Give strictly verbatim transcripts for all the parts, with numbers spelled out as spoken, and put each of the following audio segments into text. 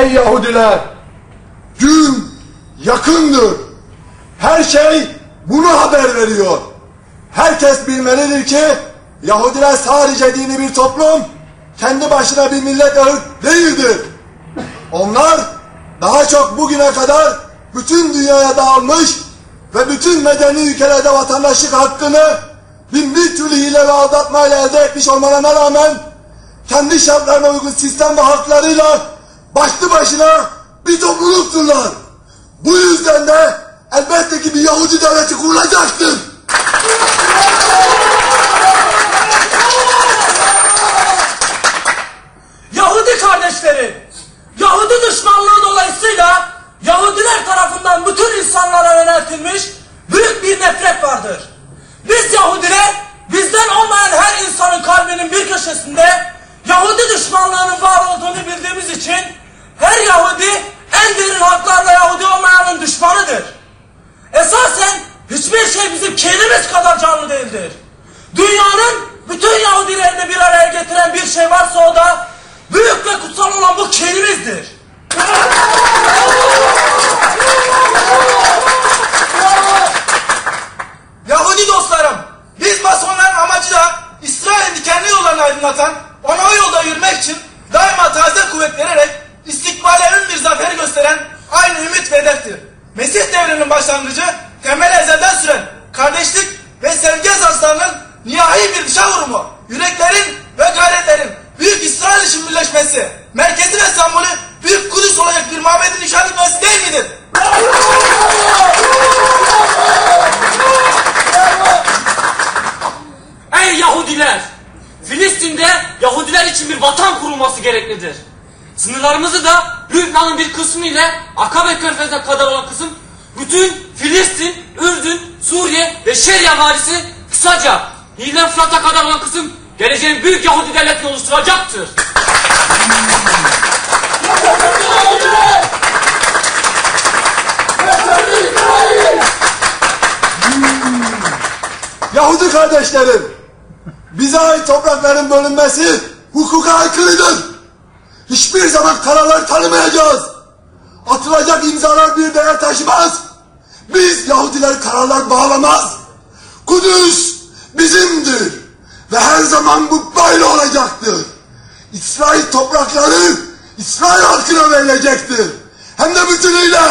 Ey Yahudiler! Gün yakındır. Her şey bunu haber veriyor. Herkes bilmelidir ki Yahudiler sadece dini bir toplum, kendi başına bir millet ırk değildir. Onlar daha çok bugüne kadar bütün dünyaya dağılmış ve bütün medeni ülkelerde vatandaşlık hakkını bin bir türlü hile ve aldatmayla elde etmiş olmalarına rağmen kendi şartlarına uygun sistem ve haklarıyla başlı başına bir toplulukturlar. Bu yüzden de elbette ki bir Yahudi devleti kurulacaktır. Yahudi kardeşleri, Yahudi düşmanlığı dolayısıyla Yahudiler tarafından bütün insanlara yöneltilmiş büyük bir nefret vardır. Biz Yahudiler, bizden olmayan her insanın kalbinin bir köşesinde Yahudi düşmanlığının var olduğunu bildiğimiz için her Yahudi en derin haklarla Yahudi olmayanın düşmanıdır. Esasen hiçbir şey bizim kendimiz kadar canlı değildir. Dünyanın bütün Yahudilerini bir araya getiren bir şey varsa o da büyük ve kutsal olan bu kelimizdir. Yahudi dostlarım, biz Masonların amacı da İsrail'in dikenli yollarını aydınlatan, ona o yolda yürümek için daima taze kuvvet vererek istikbale ün bir zaferi gösteren aynı ümit ve hedeftir. Mesih devrinin başlangıcı, temeli ezelden süren kardeşlik ve sevgi esaslarının nihai bir dışa vurumu, yüreklerin ve gayretlerin büyük İsrail için birleşmesi, merkezi ve sembolü büyük Kudüs olacak bir mabedin inşa edilmesi değil midir? Ey Yahudiler! Filistin'de Yahudiler için bir vatan kurulması gereklidir. Sınırlarımızı da Lübnan'ın bir kısmı ile Akabe Körfezi'ne kadar olan kısım bütün Filistin, Ürdün, Suriye ve Şeria valisi, kısaca Nil'den Fırat'a kadar olan kısım geleceğin büyük Yahudi devletini oluşturacaktır. Yahudi kardeşlerim, bize ait toprakların bölünmesi hukuka aykırıdır. Hiçbir zaman kararlar tanımayacağız. Atılacak imzalar bir değer taşımaz. Biz Yahudiler kararlar bağlamaz. Kudüs bizimdir. Ve her zaman bu böyle olacaktır. İsrail toprakları İsrail halkına verilecektir. Hem de bütünüyle.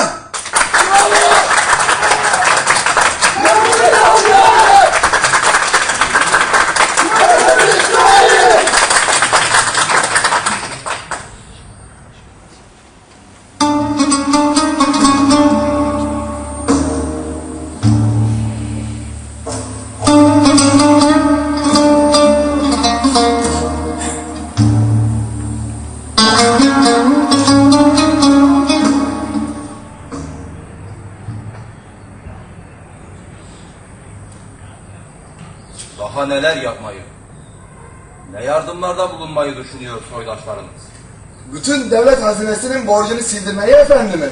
Daha neler yapmayı, ne yardımlarda bulunmayı düşünüyor soydaşlarımız? Bütün devlet hazinesinin borcunu sildirmeyi efendimiz.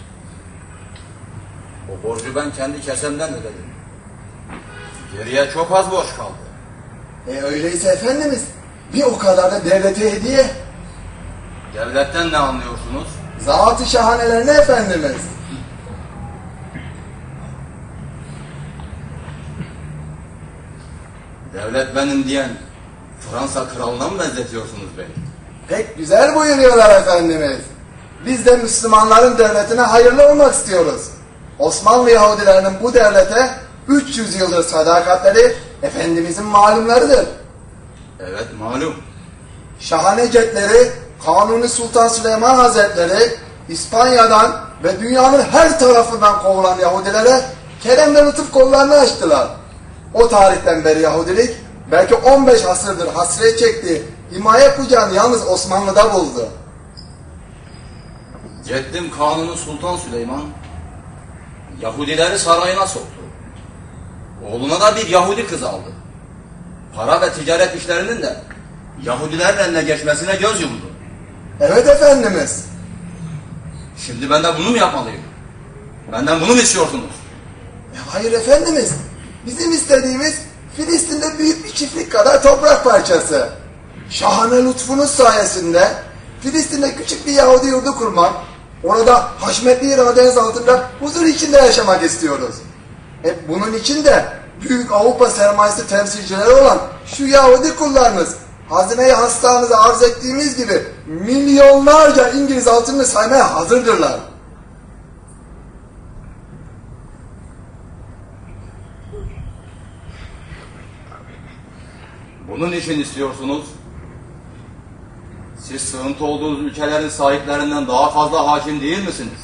O borcu ben kendi kesemden ödedim. Geriye çok az borç kaldı. E öyleyse efendimiz, bir o kadar da devlete hediye. Devletten ne anlıyorsunuz? Zat-ı şahanelerine efendimiz. Devlet benim diyen Fransa kralına mı benzetiyorsunuz beni? Pek güzel buyuruyorlar efendimiz. Biz de Müslümanların devletine hayırlı olmak istiyoruz. Osmanlı Yahudilerinin bu devlete üç yüz yıldır sadakatleri Efendimizin malumlarıdır. Evet malum. Şahanecetleri Kanuni Sultan Süleyman Hazretleri İspanya'dan ve dünyanın her tarafından kovulan Yahudilere kerem ve lütuf kollarını açtılar. O tarihten beri Yahudilik belki on beş asırdır hasret çektiği himaye kucağını yalnız Osmanlı'da buldu. Ceddim Kanuni Sultan Süleyman Yahudileri sarayına soktu. Oğluna da bir Yahudi kız aldı. Para ve ticaret işlerinin de Yahudilerin eline geçmesine göz yumdu. Evet efendimiz. Şimdi ben de bunu mu yapmalıyım? Benden bunu mu istiyorsunuz? E hayır efendimiz. Bizim istediğimiz Filistin'de büyük bir çiftlik kadar toprak parçası. Şahane lütfunuz sayesinde Filistin'de küçük bir Yahudi yurdu kurmak, orada haşmetli iradeniz altında huzur içinde yaşamak istiyoruz. E bunun için de büyük Avrupa sermayesi temsilcileri olan şu Yahudi kullarınız, hazine-i hastanıza arz ettiğimiz gibi milyonlarca İngiliz altınını saymaya hazırdırlar. Bunun için istiyorsunuz. Siz sığıntı olduğunuz ülkelerin sahiplerinden daha fazla hakim değil misiniz?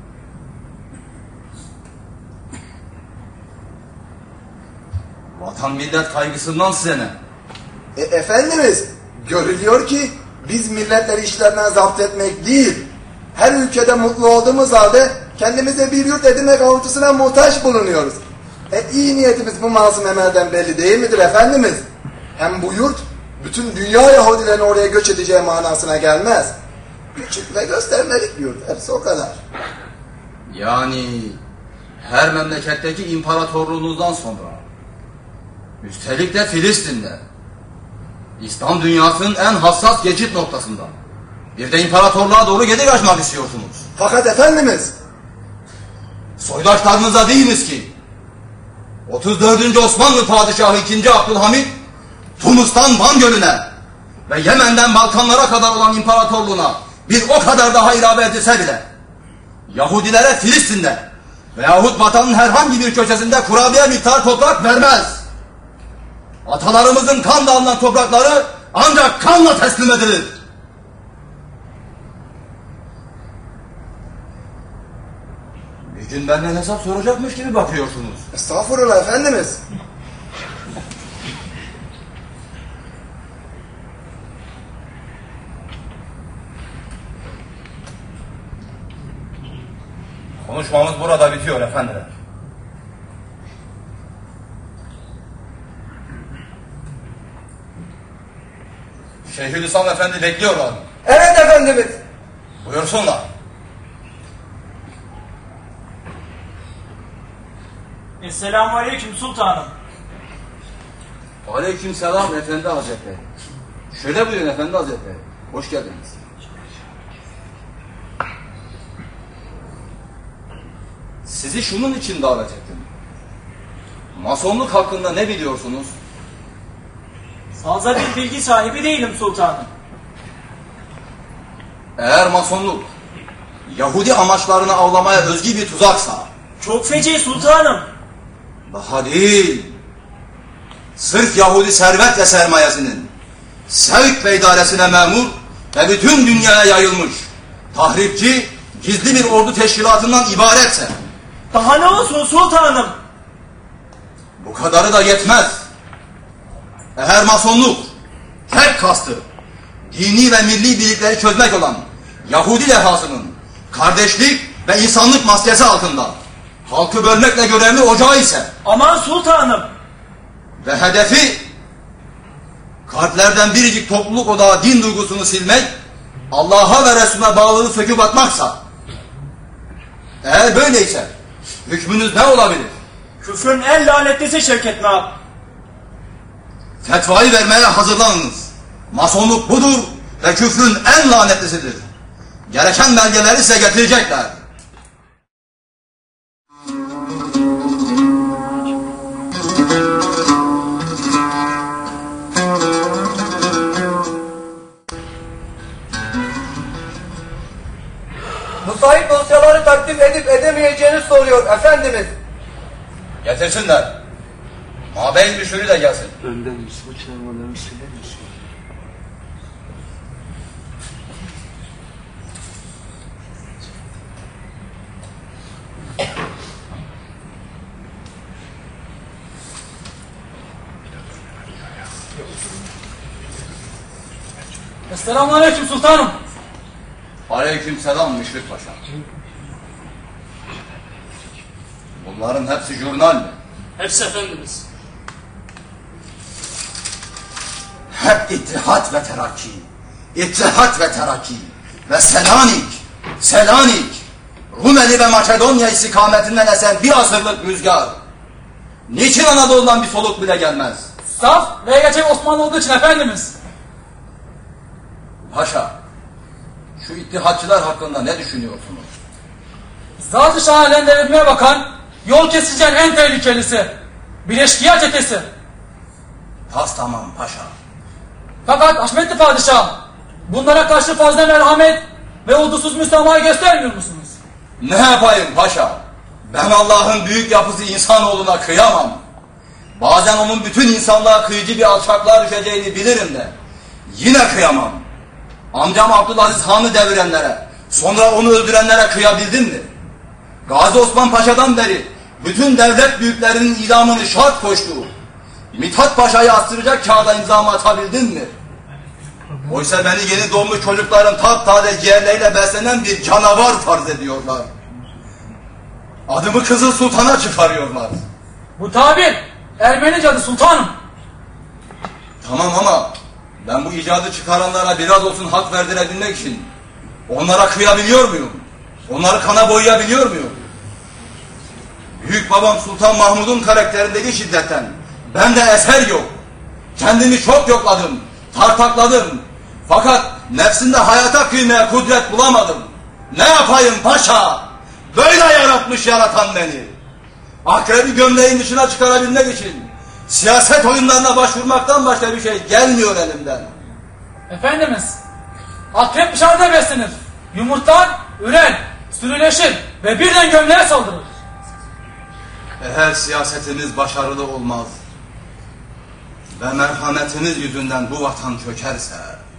Vatan millet kaygısından size ne? E, Efendimiz, görülüyor ki biz milletleri işlerinden zapt etmek değil, her ülkede mutlu olduğumuz halde kendimize bir yurt edinmek avuntusuna muhtaç bulunuyoruz. E iyi niyetimiz bu masum emelden belli değil midir Efendimiz? Hem bu yurt bütün dünya Yahudilerin oraya göç edeceği manasına gelmez. Küçük ve göstermelik bir yurt, hepsi o kadar. Yani her memleketteki imparatorluğunuzdan sonra, üstelik de Filistin'de, İslam dünyasının en hassas geçit noktasında, bir de imparatorluğa doğru gedik açmak istiyorsunuz. Fakat Efendimiz, soydaşlarınıza değiliz ki, otuz dördüncü Osmanlı Padişahı ikinci. Abdülhamit, Tunus'tan Van Gölü'ne ve Yemen'den Balkanlara kadar olan imparatorluğuna bir o kadar daha ilave edilse bile, Yahudilere Filistin'de veyahut vatanın herhangi bir köşesinde kurabiye miktar toprak vermez. Atalarımızın kanla alınan toprakları ancak kanla teslim edilir. Bir gün benden hesap soracakmış gibi bakıyorsunuz. estağfurullah Efendimiz. Konuşmamız burada bitiyor efendiler. Şeyhülislam Efendi bekliyor abi. Evet Efendimiz. Buyursunlar. Esselamu Aleyküm Sultanım. Aleyküm selam Efendi Hazretleri. Şöyle buyurun Efendi Hazretleri. Hoş geldiniz. Sizi şunun için davet ettim. Masonluk hakkında ne biliyorsunuz? Fazla bir bilgi sahibi değilim sultanım. Eğer masonluk Yahudi amaçlarını avlamaya özgü bir tuzaksa, Çok feci sultanım. daha değil, sırf Yahudi servet ve sermayesinin sevk ve idaresine memur ve bütün dünyaya yayılmış tahripçi gizli bir ordu teşkilatından ibaretse, Daha ne olsun sultanım? bu kadarı da yetmez. Eğer masonluk tek kastı dini ve milli birlikleri çözmek olan Yahudi lehasının kardeşlik ve insanlık maskesi altında halkı bölmekle görevli ocağı ise Aman sultanım. ve hedefi kalplerden biricik topluluk odağı din duygusunu silmek, Allah'a ve Resulüne bağlılığı söküp atmaksa, eğer böyleyse hükmünüz ne olabilir? Küfrün en lanetlisi Şevket Nab. Fetvayı vermeye hazırlanınız. Masonluk budur ve küfrün en lanetlisidir. Gereken belgeleri size getirecekler. Müsait dosyaları takdim edip edemeyeceğini soruyor Efendimiz. Getirsinler. Mabeyn müşürü de gelsin. Önden Müslüman çağırmalarını söyler misin? Esselamu Aleyküm sultanım. Aleyküm selam Müşrik Paşa. Bunların hepsi jurnal mi? Hepsi Efendimiz. Hep ittihat ve terakki. İttihat ve terakki. Ve Selanik, Selanik, Rumeli ve Makedonya istikametinden esen bir asırlık rüzgar. Niçin Anadolu'dan bir soluk bile gelmez? Saf ve gerçek Osmanlı olduğu için Efendimiz. Paşa, şu ittihatçılar hakkında ne düşünüyorsunuz? Zat-ı Şahan'dan devirmeye bakan yol keseceğin en tehlikelisi. Bir eşkıya çetesi. Tas tamam paşa. Fakat Haşmetli Padişahım, bunlara karşı fazla merhamet ve udusuz müsamaha göstermiyor musunuz? Ne yapayım paşa? Ben Allah'ın büyük yapısı insanoğluna kıyamam. Bazen onun bütün insanlığa kıyıcı bir alçaklığa düşeceğini bilirim de yine kıyamam. Amcam Abdülaziz Han'ı devirenlere, sonra onu öldürenlere kıyabildin mi? Gazi Osman Paşa'dan beri bütün devlet büyüklerinin idamını şart koştuğu Mithat Paşa'yı astıracak kağıda imzamı atabildin mi? Oysa beni yeni doğmuş çocukların taptaze ciğerleriyle beslenen bir canavar farz ediyorlar. Adımı Kızıl Sultan'a çıkarıyorlar. Bu tabir Ermenice adı sultanım. Tamam ama ben bu icadı çıkaranlara biraz olsun hak verdirebilmek için onlara kıyabiliyor muyum? Onları kana boyayabiliyor muyum? Büyük babam Sultan Mahmud'un karakterindeki şiddetten bende eser yok. Kendimi çok yokladım, tartakladım. Fakat nefsinde hayata kıymaya kudret bulamadım. Ne yapayım paşa? Böyle yaratmış yaratan beni. Akrebi gömleğin dışına çıkarabilmek için siyaset oyunlarına başvurmaktan başka bir şey gelmiyor elimden. Efendimiz, akrep dışarıda beslenir. Yumurtlar ürer, sürüleşir ve birden gömleğe saldırır. Eğer siyasetiniz başarılı olmaz ve merhametiniz yüzünden bu vatan çökerse,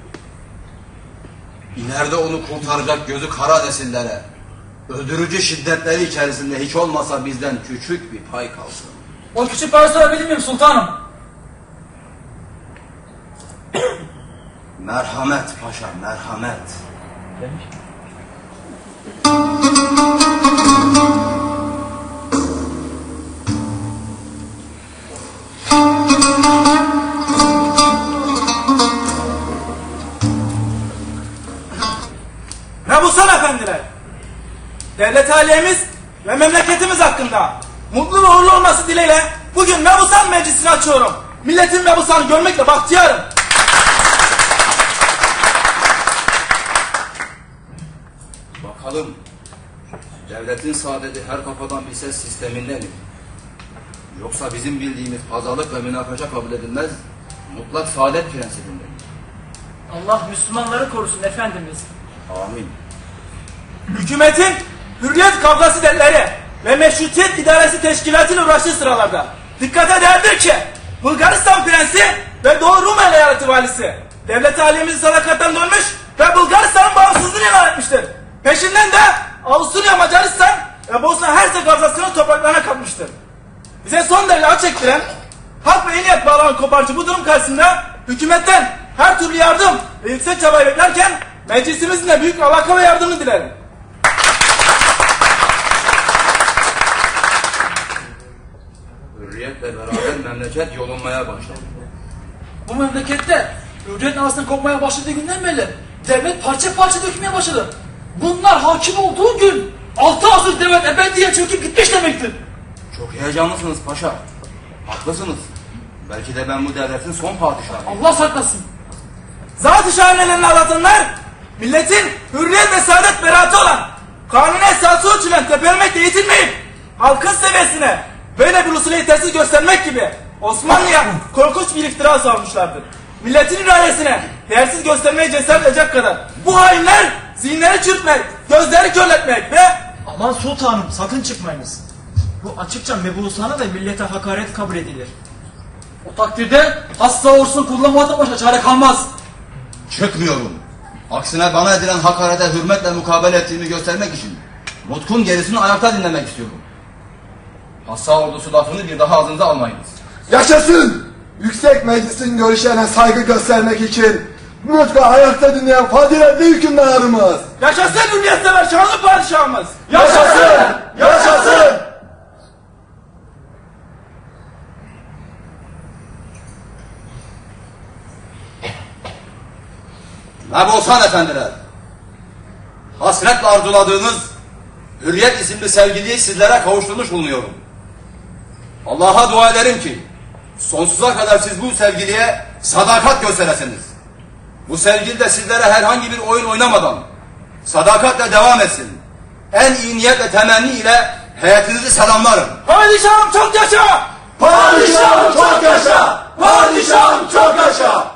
ileride onu kurtaracak gözü kara nesillere, öldürücü şiddetleri içerisinde hiç olmasa bizden küçük bir pay kalsın. O küçük parası sorabilir miyim sultanım? Merhamet paşa, merhamet. Mebusan efendiler, devlet aliyemiz ve memleketimiz hakkında mutlu ve uğurlu olması dileğiyle bugün Mebusan Meclisi'ni açıyorum. Milletin Mebusan'ı görmekle bahtiyarım. Bakalım, devletin saadeti her kafadan bir ses sisteminde mi? Yoksa bizim bildiğimiz pazarlık ve münakaşa kabul edilmez, mutlak saadet prensibinde mi? Allah Müslümanları korusun efendimiz. Amin. Hükümetin hürriyet kavgası derleri ve meşrutiyet idaresi teşkilatıyla uğraştığı sıralarda dikkate değerdir ki Bulgaristan Prensi ve Doğu Rumeli Eyaleti Valisi devlet aliyemizi sadakatten dönmüş ve Bulgaristan'ın bağımsızlığını ilan etmiştir. Peşinden de Avusturya, Macaristan ve Bosna Hersek Havzası'nın topraklarına katmıştır. Bize son derece acı çektiren, hak ve iyi niyet bağlanan koparcı bu durum karşısında hükümetten her türlü yardım ve yüksek çabayı beklerken meclisimizin de büyük alaka ve yardımını dilerim. Hürriyetle beraber memleket yolunmaya başladı. Bu memlekette hürriyet arasında kopmaya başladığı günden beri devlet parça parça dökmeye başladı. Bunlar hakim olduğu gün altı asır devlet ebediye çöküp gitmiş demektir. Çok heyecanlısınız paşa. Haklısınız. Belki de ben bu devletin son padişahıyım. Allah saklasın. Zat-ı şahanelerini ağlatanlar, milletin hürriyet ve saadet beraatı olan kanuni esası ölçülen tepelmekle yetinmeyip halkın seviyesine böyle bir usulü yetersiz göstermek gibi Osmanlı'ya korkunç bir iftira savmuşlardır. Milletin iradesine değersiz göstermeye cesaret edecek kadar bu hainler zihinleri çürütmek, gözleri körletmek ve... Aman sultanım sakın çıkmayınız. Bu açıkça mebusana ve millete hakaret kabul edilir. O takdirde hassa olsun kullanmadan başka çare kalmaz. Çıkmıyorum. Aksine bana edilen hakarete hürmetle mukabele ettiğimi göstermek için nutkun gerisini ayakta dinlemek istiyorum. Hassa ordusu lafını bir daha ağzınıza almayınız. Yaşasın! Yüksek Meclis'in görüşlerine saygı göstermek için Nutku ayakta dinleyen faziletli hükümdarımız. Yaşasın hürriyetsever şanlı padişahımız. Yaşasın! Yaşasın! Mebusan efendiler, hasretle arzuladığınız Hürriyet isimli sevgiliyi sizlere kavuşturmuş bulunuyorum. Allah'a dua ederim ki sonsuza kadar siz bu sevgiliye sadakat gösteresiniz. Bu sevgili de sizlere herhangi bir oyun oynamadan sadakatle devam etsin. En iyi niyet ve temenni ile heyetinizi selamlarım. Padişahım çok yaşa! Padişahım çok yaşa! Padişahım çok yaşa!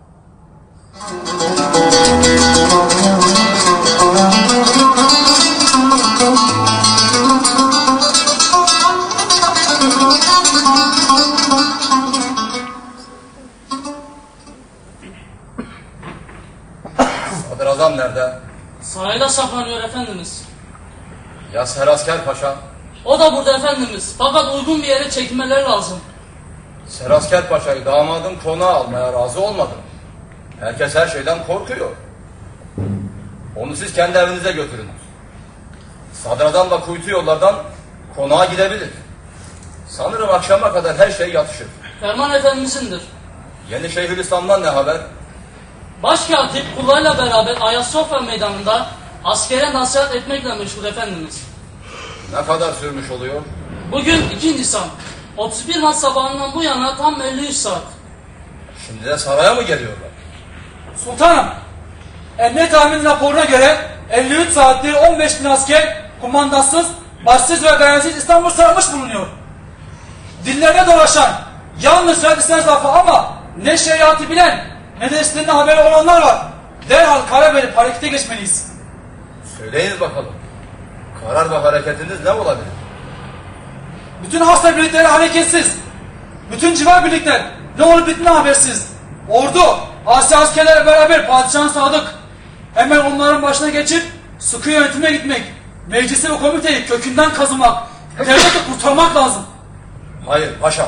Sadrazam nerede? Sarayda saklanıyor efendimiz. Ya Serasker Paşa? O da burada efendimiz. Fakat uygun bir yere çekilmeleri lazım. Serasker Paşa'yı damadım konağa almaya razı olmadı. Herkes her şeyden korkuyor. Onu siz kendi evinize götürün. Sadrazamla kuytu yollardan konağa gidebilir. Sanırım akşama kadar her şey yatışır. Ferman efendimizindir. Yeni Şeyhülislam'dan ne haber? Başkatip kullarıyla beraber Ayasofya meydanında askere nasihat etmekle meşgul efendimiz. Ne kadar sürmüş oluyor? Bugün iki Nisan. otuz bir Mart sabahından bu yana tam elli üç saat. Şimdi de saraya mı geliyorlar? Sultanım, emniyet tahmin raporuna göre elli üç saattir on beş bin asker kumandansız, başsız ve gayesiz İstanbul sarmış bulunuyor. Dillerine dolaşan yalnız söyledikler zafı ama ne şeriatı bilen ne de istediğinde haberi olanlar var. Derhal karar verip harekete geçmeliyiz. Söyleyiniz bakalım. Karar ve hareketiniz ne olabilir? Bütün hasta birlikleri hareketsiz. Bütün civar birlikler ne olup bittiğine habersiz. Ordu, Asya askerlerle beraber padişahın sadık. Hemen onların başına geçip sıkı yönetime gitmek. Meclisi ve komiteyi kökünden kazımak. Devleti kurtarmak lazım. Hayır paşa.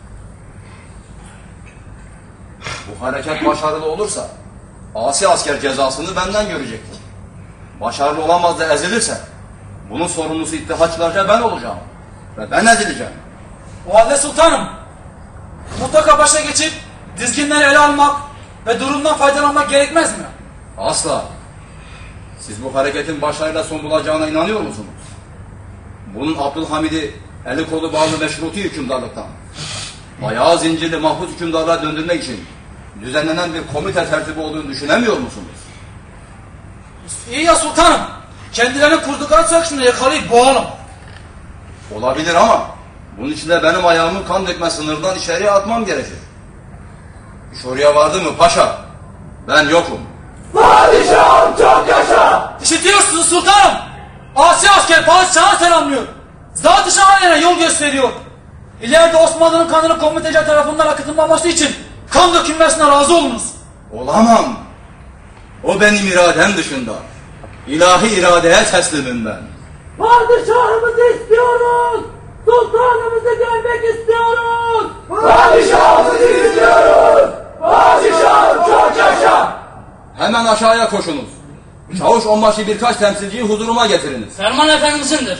Bu hareket başarılı olursa asi asker cezasını benden görecektir. Başarılı olamaz da ezilirse bunun sorumlusu ittihatçılarca ben olacağım. Ve ben ezileceğim. O halde sultanım, mutlaka başa geçip dizginleri ele almak ve durumdan faydalanmak gerekmez mi? Asla. Siz bu hareketin başarıyla son bulacağına inanıyor musunuz? Bunun Abdülhamid'i eli kolu bağlı meşruti hükümdarlıktan bayağı zincirli mahpus hükümdarlığa döndürmek için düzenlenen bir komite tertibi olduğunu düşünemiyor musunuz? İyi ya sultanım, kendilerini kurdukları çakışını yakalayıp boğalım. Olabilir ama bunun için de benim ayağımı kan dökme sınırından içeriye atmam gerekir. İş oraya vardı mı paşa? Ben yokum. Padişahım çok yaşa! İşitiyorsunuz sultanım. Asi asker padişahı selamlıyor. Zat-ı şahanene yol gösteriyor. İleride Osmanlı'nın kanını komiteciler tarafından akıtılmaması için kan dökülmesine razı olunuz. Olamam. O benim iradem dışında. İlahi iradeye teslimim ben. Padişahımızı istiyoruz. Sultanımızı görmek istiyoruz. Padişahımızı istiyoruz! Padişahım çok yaşa! Hemen aşağıya koşunuz. Çavuş onbaşı birkaç temsilciyi huzuruma getiriniz. Ferman efendimizindir.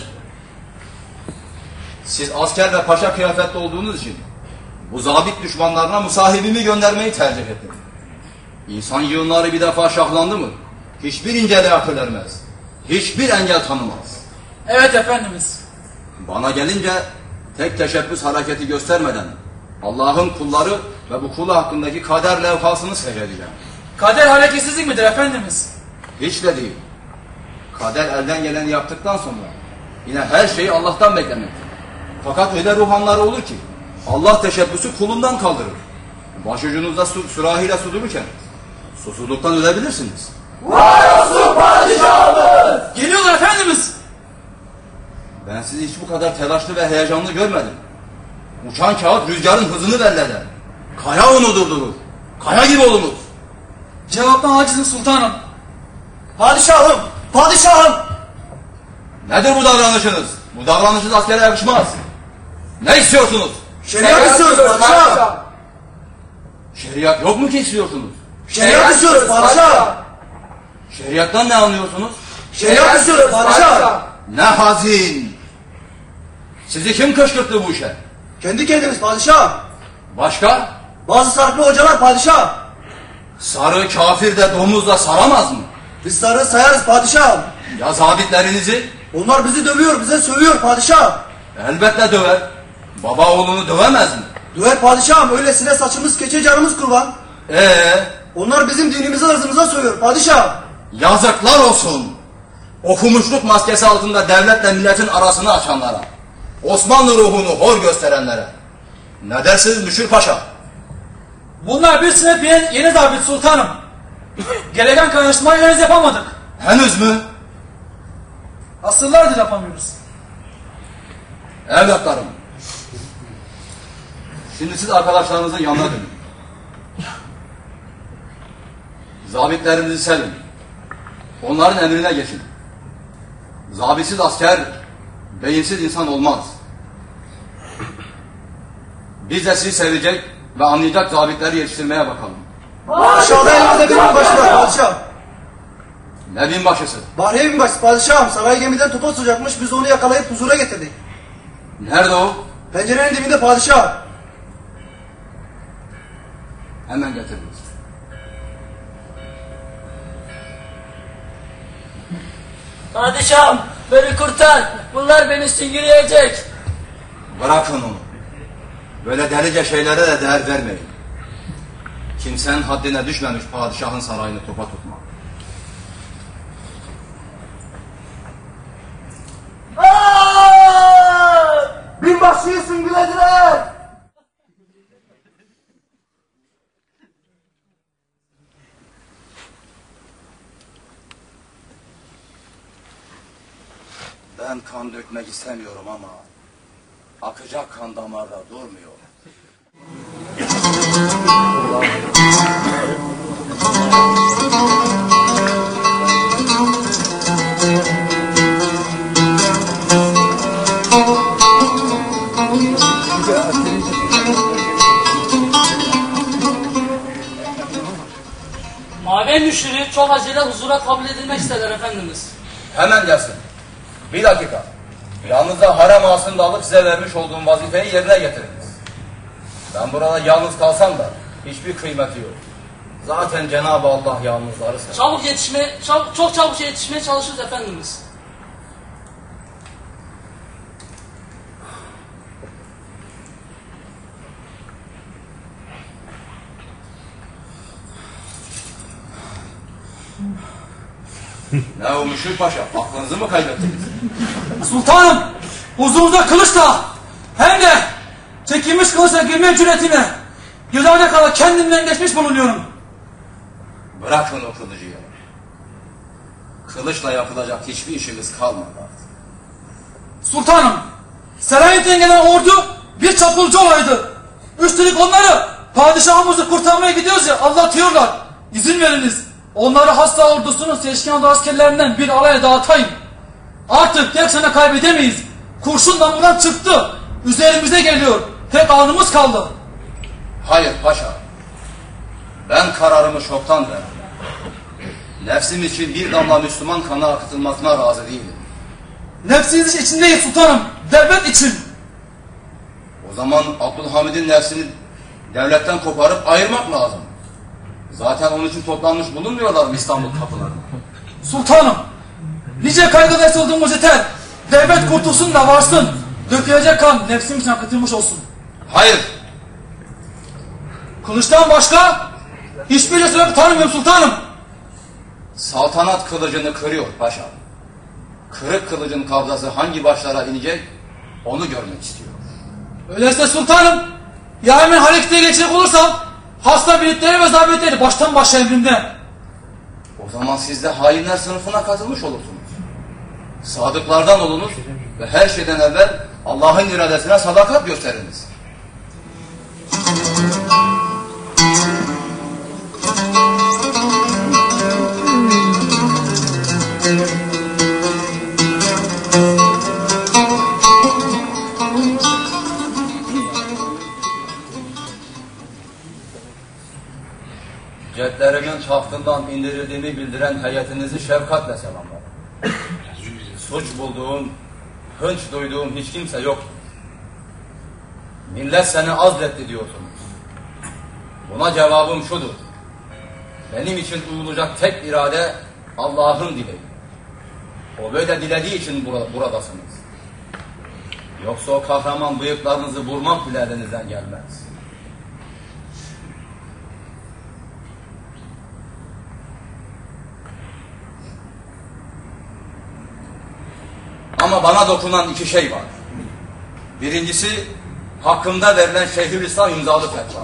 Siz asker ve paşa kıyafetli olduğunuz için bu zabit düşmanlarına musahibimi göndermeyi tercih ettim. İnsan yığınları bir defa şahlandı mı hiçbir inceliğe akıl ermez. Hiçbir engel tanımaz. Evet efendimiz. Bana gelince tek teşebbüs hareketi göstermeden Allah'ın kulları ve bu kulu hakkındaki kader levhasını seyredeceğim. Kader hareketsizlik midir efendimiz? Hiç de değil. Kader elden geleni yaptıktan sonra yine her şeyi Allah'tan beklemektir. Fakat öyle ruhanları olur ki Allah teşebbüsü kulundan kaldırır. Başucunuzda su, sürahiyle su dururken susuzluktan ölebilirsiniz. Vay olsun padişahımız! Geliyorlar efendimiz. Ben sizi hiç bu kadar telaşlı ve heyecanlı görmedim. Uçan kağıt rüzgarın hızını belli eder. Kaya onu durdurur. Kaya gibi olunuz. Cevaptan acizim sultanım. Padişahım! Padişahım! Nedir bu davranışınız? Bu davranışınız askere yakışmaz. Ne istiyorsunuz? Şeriat istiyoruz padişahım! Şeriat yok mu ki istiyorsunuz? Şeriat istiyoruz padişahım! Şeriattan ne anlıyorsunuz? Şeriat istiyoruz padişahım! Ne hazin! Sizi kim kışkırttı bu işe? Kendi kendimiz padişahım! Başka? Bazı sarıklı hocalar padişahım! Sarı kafir de domuzla saramaz mı? Biz sarığı sayarız padişahım! Ya zabitlerinizi? Onlar bizi dövüyor, bize sövüyor padişahım! Elbette döver. Baba oğlunu dövemez mi? Döver padişahım, öylesine saçımız keçe canımız kurban! Ee, Onlar bizim dinimize ırzımıza sövüyor padişahım! yazıklar olsun. okumuşluk maskesi altında devletle milletin arasını açanlara, Osmanlı ruhunu hor gösterenlere. Ne dersiniz Müşir Paşa? Bunlar bir sınıf yeni, yeni zabit sultanım. Gereken kaynaşmayı henüz yapamadık. Henüz mü? Asırlardır yapamıyoruz. Evlatlarım, şimdi siz arkadaşlarınızın yanına dönün. Zabitlerinizi sevin. Onların emrine geçin. Zabitsiz asker, beyinsiz insan olmaz. Biz de sizi sevecek ve anlayacak zabitleri yetiştirmeye bakalım. Aşağıda elimizde bir binbaşı var padişah. Ne binbaşısı? Bahriye binbaşısı padişahım. Saray gemiden topa tutacakmış. Biz onu yakalayıp huzura getirdik. Nerede o? Pencerenin dibinde padişah. Hemen getiriniz. Padişahım beni kurtar. Bunlar beni süngüleyecek. Bırakın onu. Böyle delice şeylere de değer vermeyin. Kimsenin haddine düşmemiş padişahın sarayını topa tutma. Binbaşıyı süngülediler. Ben kan dökmek istemiyorum ama akacak kan damarda durmuyor. Maven müşiri çok acele huzura kabul edilmek isterler efendimiz. Hemen gelsin. Bir dakika. Yalnızca harem ağasını da alıp size vermiş olduğum vazifeyi yerine getiriniz. Ben burada yalnız kalsam da hiçbir kıymeti yok. Zaten Cenab-ı Allah yalnızları sever. Çabuk yetişme, çab- çok çabuk yetişmeye çalışırız efendimiz. Ne o Müşir Paşa? Aklınızı mı kaybettiniz? Sultanım, huzurunuzda kılıçla hem de çekilmiş kılıçla girmeye cüretine yılana kadar kendimden geçmiş bulunuyorum. Bırakın o kılıcı ya. Kılıçla yapılacak hiçbir işimiz kalmadı artık. Sultanım, Selanik'ten gelen ordu bir çapulcu olaydı. Üstelik onları padişahımızı kurtarmaya gidiyoruz ya, anlatıyorlar. İzin veriniz. Onları hasta ordusunun seçkin adı askerlerinden bir alaya dağıtayım. Artık tek sene kaybedemeyiz. Kurşun damından çıktı. Üzerimize geliyor. Tek anımız kaldı. Hayır paşa. Ben kararımı çoktan verdim. Nefsim için bir damla Müslüman kanı akıtılmasına razı değilim. Nefsiniz için değil sultanım. Devlet için. O zaman Abdülhamid'in nefsini devletten koparıp ayırmak lazım. Zaten onun için toplanmış bulunmuyorlar mı İstanbul kapılarında? Sultanım, nice kaygı vesile olduğumuz yeter. Devlet kurtulsun da varsın. Dökülecek kan nefsim için akıtılmış olsun. Hayır. Kılıçtan başka hiçbir sebep tanımıyorum sultanım. Saltanat kılıcını kırıyor paşa. Kırık kılıcın kabzası hangi başlara inecek onu görmek istiyor. Öyleyse sultanım, ya hemen harekete geçecek olursam hasta birlikleri ve zabitleri baştan başa emrimde. O zaman siz de hainler sınıfına katılmış olursunuz. Sadıklardan olunuz ve her şeyden evvel Allah'ın iradesine sadakat gösteriniz. Cetlerimin tahtından indirildiğimi bildiren heyetinizi şefkatle selamlarım. Suç bulduğum, hınç duyduğum hiç kimse yok. Millet seni azletti diyorsunuz. Buna cevabım şudur. Benim için uyulacak tek irade Allah'ın dileği. O böyle dilediği için bura, buradasınız. Yoksa o kahraman bıyıklarınızı vurmak bile elinizden gelmez. Ama bana dokunan iki şey var. Birincisi, hakkımda verilen Şeyhülislam imzalı fetva.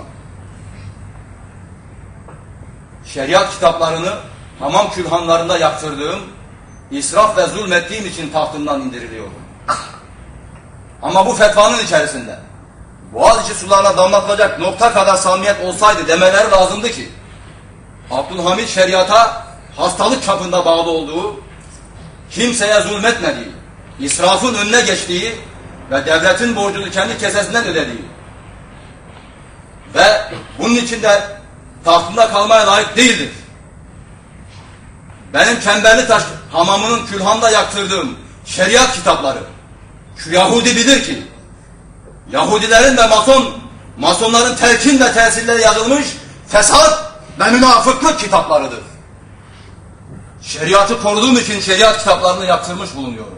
Şeriat kitaplarını hamam külhanlarında yaktırdığım, israf ve zulmettiğim için tahtımdan indiriliyorum. Ama bu fetvanın içerisinde Boğaziçi sularına damlatılacak nokta kadar samimiyet olsaydı demeleri lazımdı ki Abdülhamit şeriata hastalık çapında bağlı olduğu, kimseye zulmetmediği, israfın önüne geçtiği ve devletin borcunu kendi kesesinden ödediği ve bunun için de tahtında kalmaya layık değildir. Benim Çemberlitaş hamamının külhanda yaktırdığım şeriat kitapları, şu Yahudi bilir ki Yahudilerin ve mason, masonların telkin ve tesirleri yazılmış fesat ve münafıklık kitaplarıdır. Şeriatı koruduğum için şeriat kitaplarını yaktırmış bulunuyorum.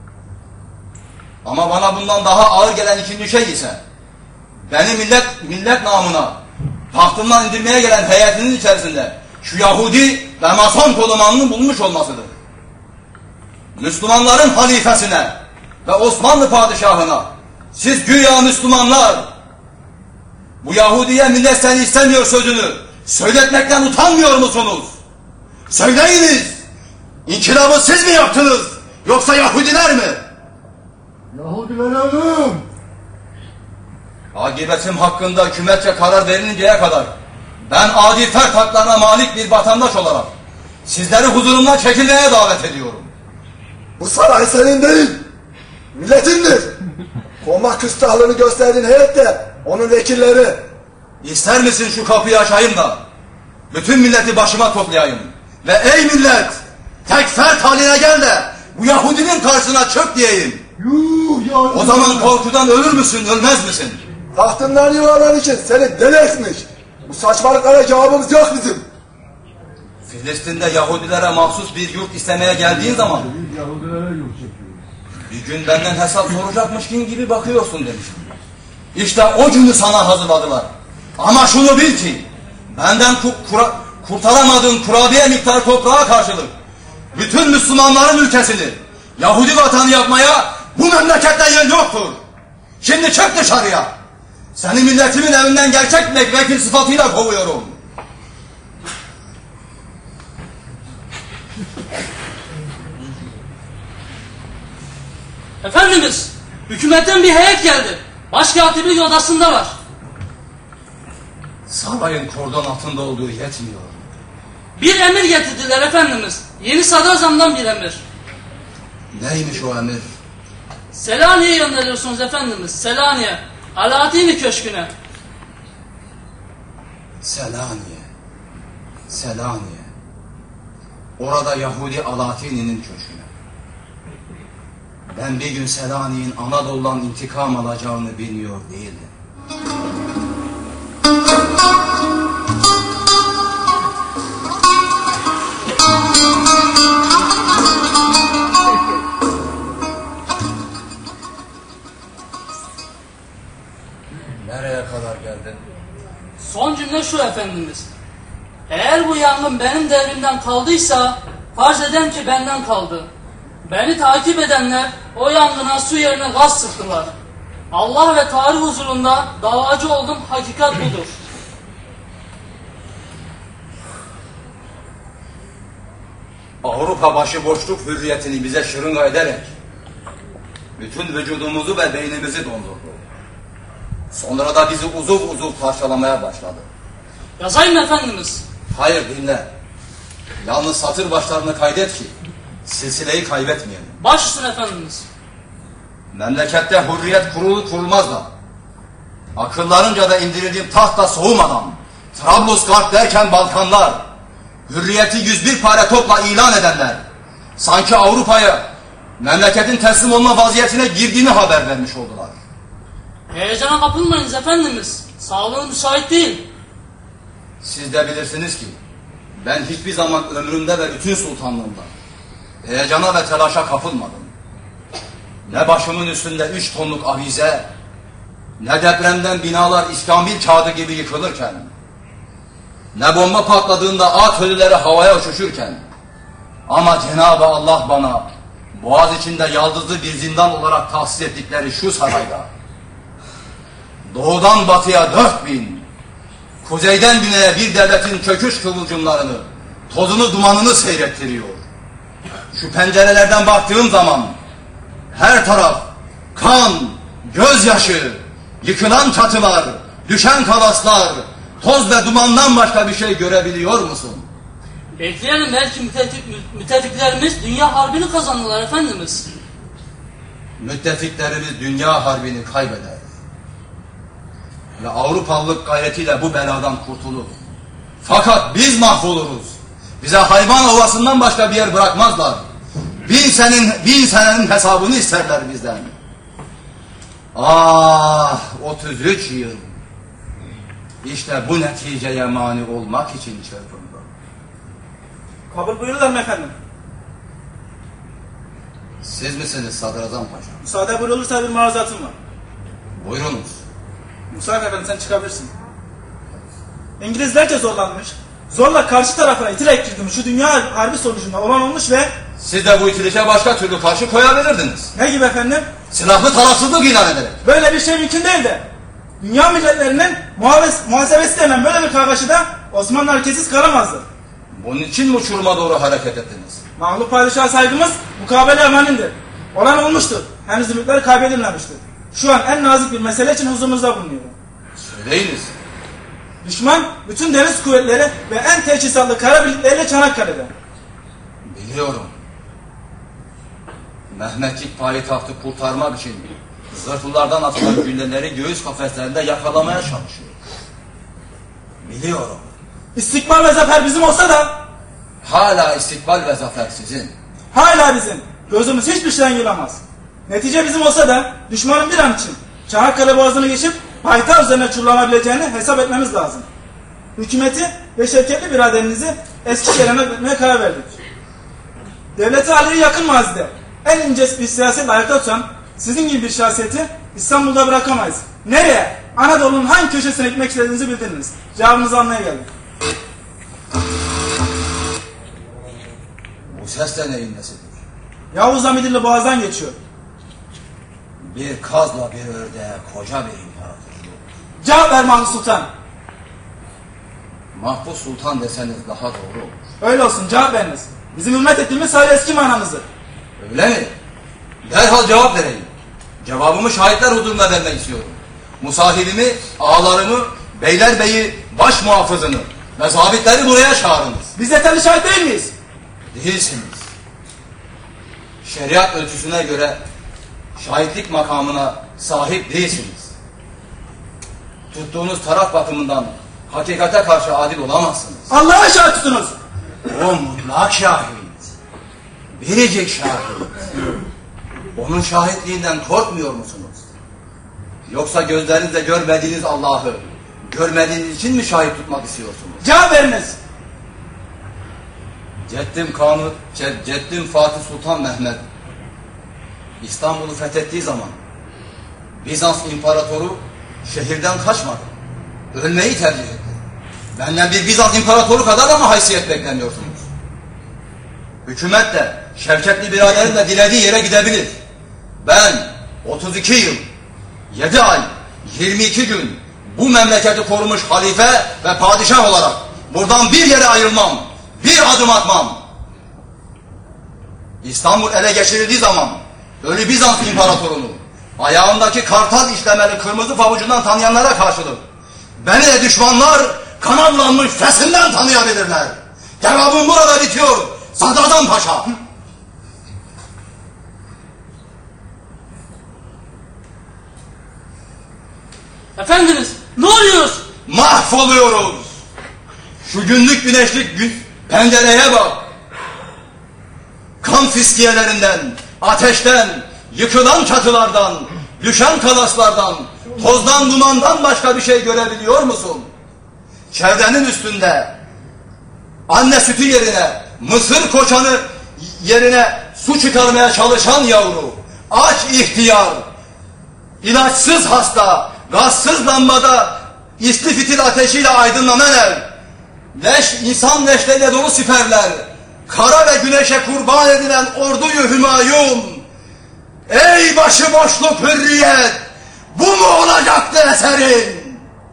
Ama bana bundan daha ağır gelen ikinci şey ise beni millet millet namına tahtımdan indirmeye gelen heyetinin içerisinde şu Yahudi ve mason konumanının bulunmuş olmasıdır. Müslümanların halifesine ve Osmanlı padişahına siz güya Müslümanlar bu Yahudiye millet seni istemiyor sözünü söyletmekten utanmıyor musunuz? Söyleyiniz! İnkılabı siz mi yaptınız? Yoksa Yahudiler mi? Yahudiler ölüm! Akibetim hakkında hükümetçe karar verilinceye kadar ben adi fert haklarına malik bir vatandaş olarak sizleri huzurumdan çekilmeye davet ediyorum. Bu saray senin değil, milletindir. Konmak küstahlığını gösterdiğin heyet de onun vekilleri. İster misin şu kapıyı açayım da bütün milleti başıma toplayayım ve ey millet tek fert haline gel de bu Yahudinin karşısına çök diyeyim. Yuh ya. O zaman korkudan ölür müsün, ölmez misin? Tahtından yuvarlan için seni deli etmiş. Bu saçmalıklara cevabımız yok bizim. Filistin'de Yahudilere mahsus bir yurt istemeye geldiğin zaman bir gün benden hesap soracakmışkin gibi bakıyorsun demiştim. İşte o günü sana hazırladılar. Ama şunu bil ki benden ku kura kurtaramadığın kurabiye miktarı toprağa karşılık bütün Müslümanların ülkesini Yahudi vatanı yapmaya bu memlekette yer yoktur. Şimdi çık dışarıya. Seni milletimin evinden gerçek vekil sıfatıyla kovuyorum. Efendimiz, hükümetten bir heyet geldi. Başkatibin odasındalar. Sarayın kordon altında olduğu yetmiyor. Bir emir getirdiler efendimiz. Yeni sadrazamdan bir emir. Neymiş o emir? Selanik'e gönderiyorsunuz efendimiz. Selanik'e. Alaaddin Köşkü'ne. Selanik'e. Selanik'e. Orada Yahudi Alaaddin'in köşküne. Ben bir gün Selanik'in Anadolu'dan intikam alacağını bilmiyor değildim. Nereye kadar geldin? Son cümle şu efendimiz. Eğer bu yangın benim devrimden kaldıysa farz eden ki benden kaldı. Beni takip edenler o yangına su yerine gaz sıktılar. Allah ve tarih huzurunda davacı oldum, hakikat budur. Avrupa başıboşluk hürriyetini bize şırınga ederek bütün vücudumuzu ve beynimizi dondurdu. Sonra da bizi uzuv uzuv parçalamaya başladı. Yazayım efendimiz. Hayır dinle. Yalnız satır başlarını kaydet ki silsileyi kaybetmeyelim. Baş üstüne efendimiz. Memlekette hürriyet kurulu kurulmaz da akıllarınca da indirildiğim tahtla soğumadan Trablusgarp derken Balkanlar hürriyeti yüz bir pare topla ilan edenler sanki Avrupa'ya memleketin teslim olma vaziyetine girdiğini haber vermiş oldular. Heyecana kapılmayınız efendimiz. Sağlığınız müsait değil. Siz de bilirsiniz ki ben hiçbir zaman ömrümde ve bütün sultanlığımda heyecana ve telaşa kapılmadım. Ne başımın üstünde üç tonluk avize, ne depremden binalar iskambil kağıdı gibi yıkılırken, ne bomba patladığında at ölüleri havaya uçuşurken, ama Cenab-ı Allah bana Boğaz içinde yaldızlı bir zindan olarak tahsis ettikleri şu sarayda doğudan batıya dört bin, kuzeyden güneye bir devletin çöküş kıvılcımlarını, tozunu dumanını seyrettiriyor. Şu pencerelerden baktığım zaman her taraf kan, gözyaşı, yıkılan çatılar, düşen kalaslar, toz ve dumandan başka bir şey görebiliyor musun? Bekleyelim, belki müttefik, müttefiklerimiz dünya harbini kazanırlar efendimiz. Müttefiklerimiz dünya harbini kaybeder. Ve Avrupalılık gayretiyle bu beladan kurtulur. Fakat biz mahvoluruz. Bize hayvan ovasından başka bir yer bırakmazlar. Bin senin, bin senenin hesabını isterler bizden. Ah, otuz üç yıl. İşte bu neticeye mani olmak için çırpındım. Kabul buyururlar efendim. Siz misiniz Sadrazam Paşa? Müsaade buyurulursa bir maruzatım var. Buyurunuz. Müsaade efendim, sen çıkabilirsin. İngilizlerce zorlanmış, zorla karşı tarafa itirek girdim şu dünya harbi sonucunda olan olmuş ve... Siz de bu itilişe başka türlü karşı koyabilirdiniz. Ne gibi efendim? Silahlı tarafsızlık ilan ederek. Böyle bir şey mümkün değil de. Dünya milletlerinin muhaves, muhasebesi denen böyle bir kargaşada Osmanlı herkesiz kalamazdı. Bunun için mi uçuruma doğru hareket ettiniz? Mağlup padişaha saygımız mukabele emanindir. Olan olmuştur. Henüz ümitleri kaybedilmemiştir. Şu an en nazik bir mesele için huzurunuzda bulunuyorum. Söyleyiniz. Düşman bütün deniz kuvvetleri ve en teçhizatlı kara birlikleriyle Çanakkale'de. Biliyorum. Mehmetçik payitahtı kurtarmak için zırhlılardan atılan gülleleri göğüs kafeslerinde yakalamaya çalışıyor. Biliyorum. İstikbal ve zafer bizim olsa da Hala istikbal ve zafer sizin. hala bizim. Gözümüz hiçbir şeyden yılamaz. Netice bizim olsa da düşmanın bir an için Çanakkale Boğazı'nı geçip payitaht üzerine çurlanabileceğini hesap etmemiz lazım. Hükümeti ve şevketli biraderinizi Eskişehir'e nakletmeye karar verdik. Devleti haliyle yakın mazide en ince bir siyasetle ayakta tutan sizin gibi bir şahsiyeti İstanbul'da bırakamayız. Nereye? Anadolu'nun hangi köşesine gitmek istediğinizi bildirdiniz. Cevabınızı almaya geldik. Bu ses de neyin nesidir? Yavuz Hamidilli Boğaz'dan geçiyor. Bir kazla bir ördeğe koca bir imparatorluk. Cevap ver Mahmut Sultan. Mahpus Sultan deseniz daha doğru olur. Öyle olsun, cevap veriniz. Bizim hürmet ettiğimiz sadece eski manamızı. Öyle mi? Derhal cevap vereyim. Cevabımı şahitler huzurunda vermek istiyorum. Musahibimi, ağalarımı, beylerbeyi, baş muhafızını ve zabitleri buraya çağırınız. Biz yeterli şahit değil miyiz? Değilsiniz. Şeriat ölçüsüne göre şahitlik makamına sahip değilsiniz. Tuttuğunuz taraf bakımından hakikate karşı adil olamazsınız. Allah'a şahit tutunuz. O mutlak şahit. Biricik şahit. Onun şahitliğinden korkmuyor musunuz? Yoksa gözlerinizle görmediğiniz Allah'ı görmediğiniz için mi şahit tutmak istiyorsunuz? Cevap veriniz. Ceddim Kanuni, Ceddim Fatih Sultan Mehmet İstanbul'u fethettiği zaman Bizans İmparatoru şehirden kaçmadı. Ölmeyi tercih etti. Benden bir Bizans İmparatoru kadar ama haysiyet beklemiyorsunuz. Hükümet de şevketli biraderin de dilediği yere gidebilir. Ben otuz iki yıl, yedi ay, yirmi iki gün bu memleketi korumuş halife ve padişah olarak buradan bir yere ayrılmam, bir adım atmam. İstanbul ele geçirildiği zaman ölü Bizans İmparatorunu ayağındaki kartal işlemeli kırmızı pabucundan tanıyanlara karşılık beni de düşmanlar kanatlanmış sesinden tanıyabilirler. Cevabım burada bitiyor Sadrazam Paşa. Efendimiz, ne oluyor? Mahvoluyoruz. Şu günlük güneşlik gün pencereye bak. Kan fiskiyelerinden, ateşten, yıkılan çatılardan, düşen kalaslardan, tozdan dumandan başka bir şey görebiliyor musun? Çevrenin üstünde anne sütü yerine, mısır koçanı yerine su çıkarmaya çalışan yavru, aç ihtiyar, ilaçsız hasta, gazsız lambada isti fitil ateşiyle aydınlanan ev, leş, insan leşleriyle dolu siperler, kara ve güneşe kurban edilen orduyu Hümayun, ey başıboşluk hürriyet, bu mu olacaktı eserin?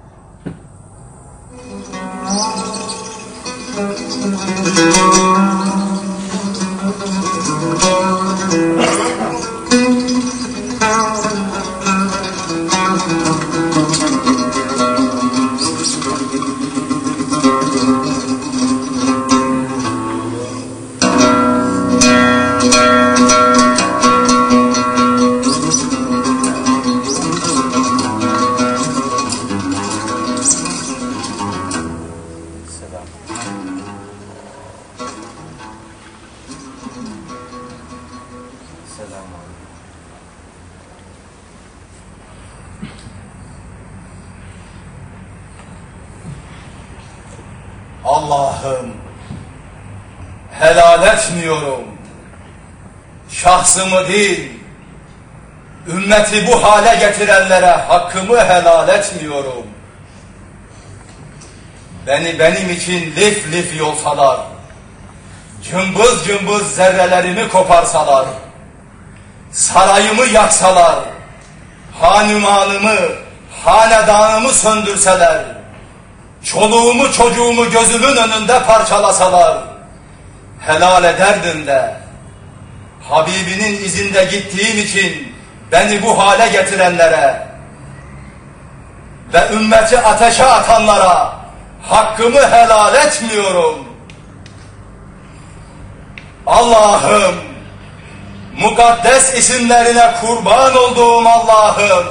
Allah'ım, helal etmiyorum. Şahsımı değil, ümmeti bu hale getirenlere hakkımı helal etmiyorum. Beni benim için lif lif yolsalar, cımbız cımbız zerrelerimi koparsalar, sarayımı yaksalar, hanümanımı, hanedanımı söndürseler, çoluğumu çocuğumu gözümün önünde parçalasalar, helal ederdim de, Habibinin izinde gittiğim için beni bu hale getirenlere ve ümmeti ateşe atanlara hakkımı helal etmiyorum. Allah'ım, mukaddes isimlerine kurban olduğum Allah'ım,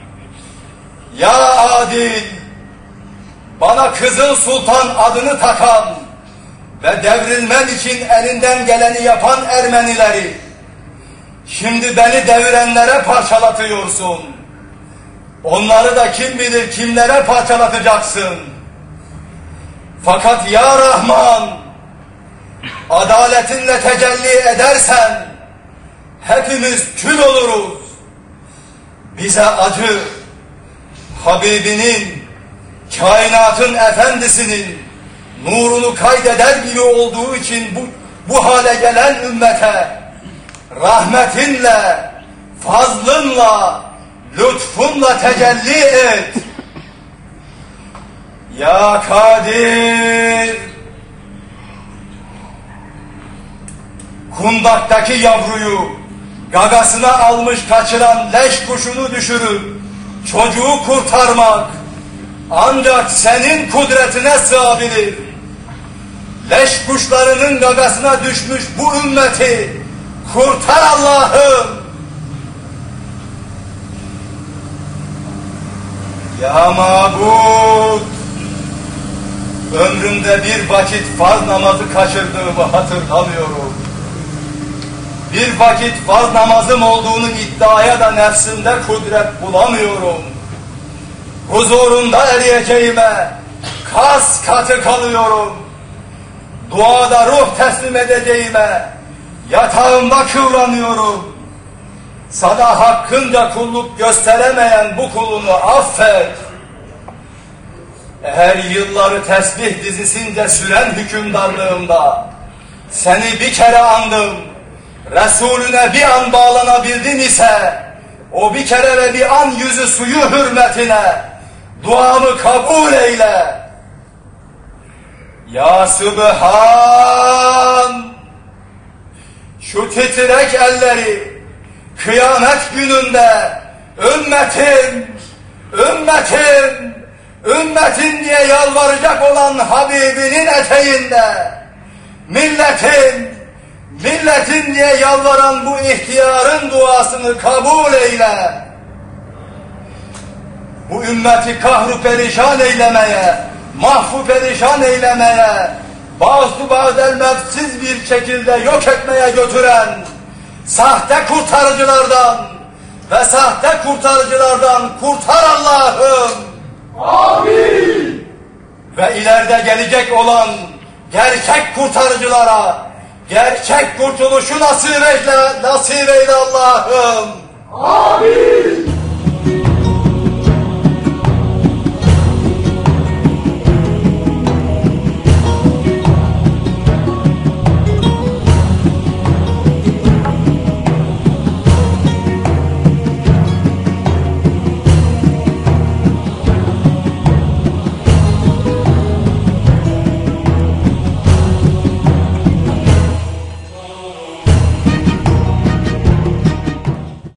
ya adil, bana Kızıl Sultan adını takan ve devrilmen için elinden geleni yapan Ermenileri, şimdi beni devirenlere parçalatıyorsun. Onları da kim bilir kimlere parçalatacaksın. Fakat ya Rahman, adaletinle tecelli edersen hepimiz kül oluruz. Bize acı, Habibinin, kainatın efendisinin nurunu kaydeder gibi olduğu için bu, bu hale gelen ümmete rahmetinle, fazlınla, lütfunla tecelli et. Ya Kadir, kundaktaki yavruyu gagasına almış kaçıran leş kuşunu düşürüp çocuğu kurtarmak ancak senin kudretine sığabilir. Leş kuşlarının gagasına düşmüş bu ümmeti kurtar Allah'ım. Ya mabut, ömrümde bir vakit farz namazı kaçırdığımı hatırlamıyorum. Bir vakit farz namazım olduğunu iddiaya da nefsimde kudret bulamıyorum. Huzurunda eriyeceğime kas katı kalıyorum. Duada ruh teslim edeceğime yatağımda kıvranıyorum. Sana hakkınca kulluk gösteremeyen bu kulunu affet. Eğer yılları tesbih dizisince süren hükümdarlığımda seni bir kere andım, Resulüne bir an bağlanabildim ise o bir kere ve bir an yüzü suyu hürmetine duamı kabul eyle. Ya Sübhan, şu titrek elleri kıyamet gününde ümmetim, ümmetim, ümmetin diye yalvaracak olan Habibinin eteğinde, milletin, milletin diye yalvaran bu ihtiyarın duasını kabul eyle. Bu ümmeti kahru perişan eylemeye, mahvu perişan eylemeye, bazı bazı mevsiz bir şekilde yok etmeye götüren sahte kurtarıcılardan ve sahte kurtarıcılardan kurtar Allah'ım. Amin. Ve ileride gelecek olan gerçek kurtarıcılara gerçek kurtuluşu nasip eyle, nasip eyle Allah'ım. Amin.